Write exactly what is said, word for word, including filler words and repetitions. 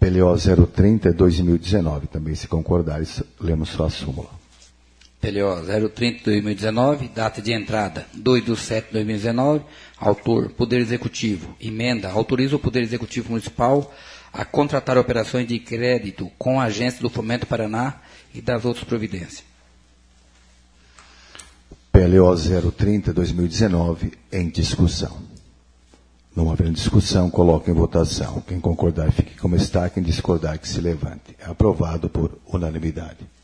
P L O zero trinta, dois mil e dezenove. Também, se concordares, lemos só a súmula. P L O zero trinta, dois mil e dezenove, data de entrada dois de sete de dois mil e dezenove, autor Poder Executivo, emenda, autoriza o Poder Executivo Municipal a contratar operações de crédito com a Agência do Fomento Paraná e das outras providências. P L O zero trinta, dois mil e dezenove, em discussão. Não havendo discussão, coloque em votação. Quem concordar, fique como está. Quem discordar, que se levante. É aprovado por unanimidade.